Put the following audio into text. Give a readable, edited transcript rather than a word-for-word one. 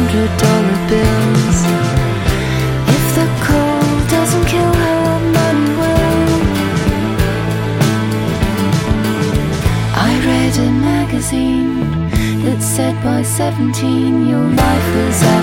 $100 bills. If the cold doesn't kill her, money will. I read a magazine that said by 17 your life was as